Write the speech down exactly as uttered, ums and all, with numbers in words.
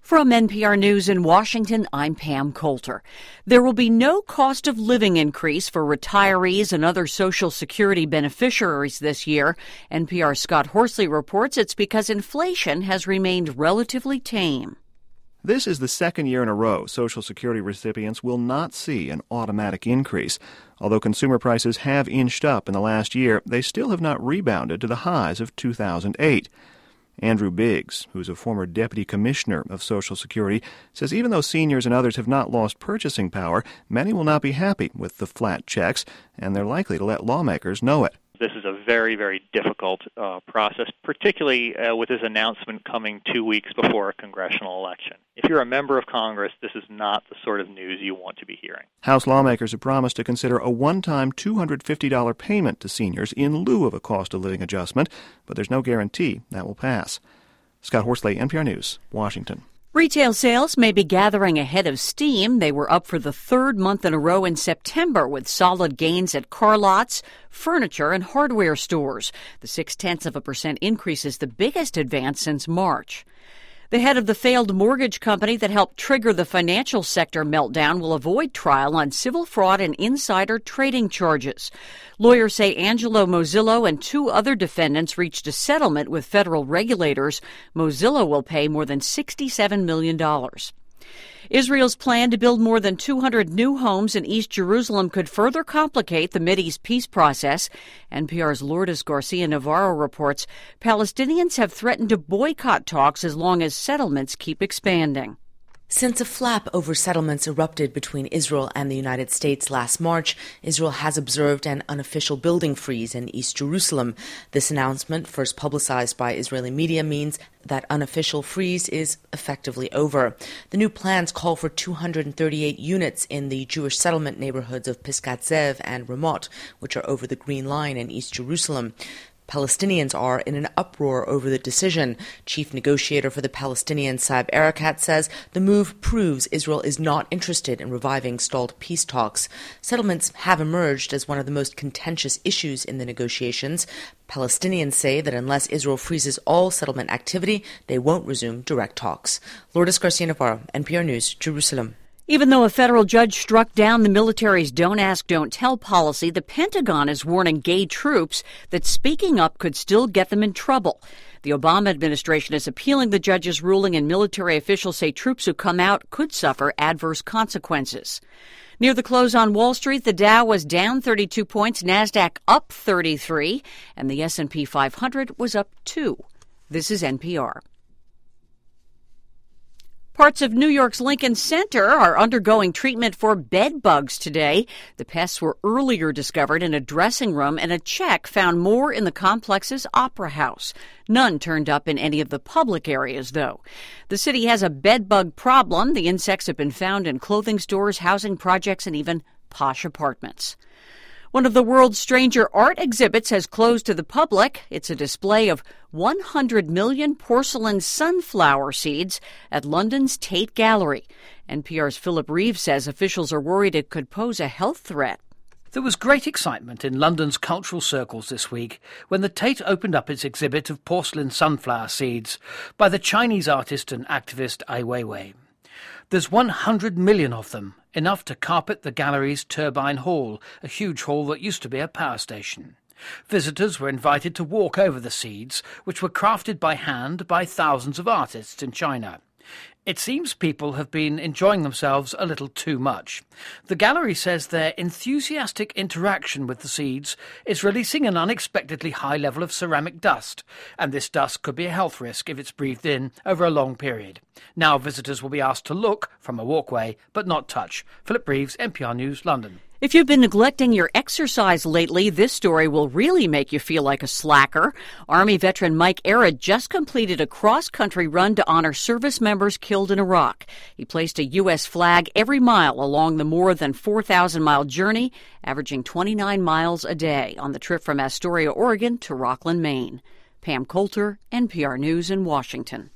From N P R News in Washington, I'm Pam Coulter. There will be no cost of living increase for retirees and other Social Security beneficiaries this year. N P R's Scott Horsley reports it's because inflation has remained relatively tame. This is the second year in a row Social Security recipients will not see an automatic increase. Although consumer prices have inched up in the last year, they still have not rebounded to the highs of two thousand eight. Andrew Biggs, who's a former deputy commissioner of Social Security, says even though seniors and others have not lost purchasing power, many will not be happy with the flat checks, and they're likely to let lawmakers know it. This is a very, very difficult uh, process, particularly uh, with this announcement coming two weeks before a congressional election. If you're a member of Congress, this is not the sort of news you want to be hearing. House lawmakers have promised to consider a one-time two hundred fifty dollars payment to seniors in lieu of a cost-of-living adjustment, but there's no guarantee that will pass. Scott Horsley, N P R News, Washington. Retail sales may be gathering ahead of steam. They were up for the third month in a row in September with solid gains at car lots, furniture, and hardware stores. The six-tenths of a percent increase is the biggest advance since March. The head of the failed mortgage company that helped trigger the financial sector meltdown will avoid trial on civil fraud and insider trading charges. Lawyers say Angelo Mozillo and two other defendants reached a settlement with federal regulators. Mozillo will pay more than sixty-seven million dollars. Israel's plan to build more than two hundred new homes in East Jerusalem could further complicate the Mideast peace process. N P R's Lourdes Garcia-Navarro reports Palestinians have threatened to boycott talks as long as settlements keep expanding. Since a flap over settlements erupted between Israel and the United States last March, Israel has observed an unofficial building freeze in East Jerusalem. This announcement, first publicized by Israeli media, means that unofficial freeze is effectively over. The new plans call for two hundred thirty-eight units in the Jewish settlement neighborhoods of Pisgat Zev and Ramot, which are over the Green Line in East Jerusalem. Palestinians are in an uproar over the decision. Chief negotiator for the Palestinians, Saeb Erekat, says the move proves Israel is not interested in reviving stalled peace talks. Settlements have emerged as one of the most contentious issues in the negotiations. Palestinians say that unless Israel freezes all settlement activity, they won't resume direct talks. Lourdes Garcia-Navarro, N P R News, Jerusalem. Even though a federal judge struck down the military's Don't Ask, Don't Tell policy, the Pentagon is warning gay troops that speaking up could still get them in trouble. The Obama administration is appealing the judge's ruling, and military officials say troops who come out could suffer adverse consequences. Near the close on Wall Street, the Dow was down thirty-two points, NASDAQ up thirty-three, and the S and P five hundred was up two. This is N P R. Parts of New York's Lincoln Center are undergoing treatment for bed bugs today. The pests were earlier discovered in a dressing room, and a check found more in the complex's opera house. None turned up in any of the public areas, though. The city has a bed bug problem. The insects have been found in clothing stores, housing projects, and even posh apartments. One of the world's stranger art exhibits has closed to the public. It's a display of one hundred million porcelain sunflower seeds at London's Tate Gallery. N P R's Philip Reeves says officials are worried it could pose a health threat. There was great excitement in London's cultural circles this week when the Tate opened up its exhibit of porcelain sunflower seeds by the Chinese artist and activist Ai Weiwei. There's one hundred million of them, enough to carpet the gallery's Turbine Hall, a huge hall that used to be a power station. Visitors were invited to walk over the seeds, which were crafted by hand by thousands of artists in China. It seems people have been enjoying themselves a little too much. The gallery says their enthusiastic interaction with the seeds is releasing an unexpectedly high level of ceramic dust, and this dust could be a health risk if it's breathed in over a long period. Now visitors will be asked to look from a walkway, but not touch. Philip Reeves, N P R News, London. If you've been neglecting your exercise lately, this story will really make you feel like a slacker. Army veteran Mike Arad just completed a cross-country run to honor service members killed in Iraq. He placed a U S flag every mile along the more than four thousand mile journey, averaging twenty-nine miles a day on the trip from Astoria, Oregon to Rockland, Maine. Pam Coulter, N P R News in Washington.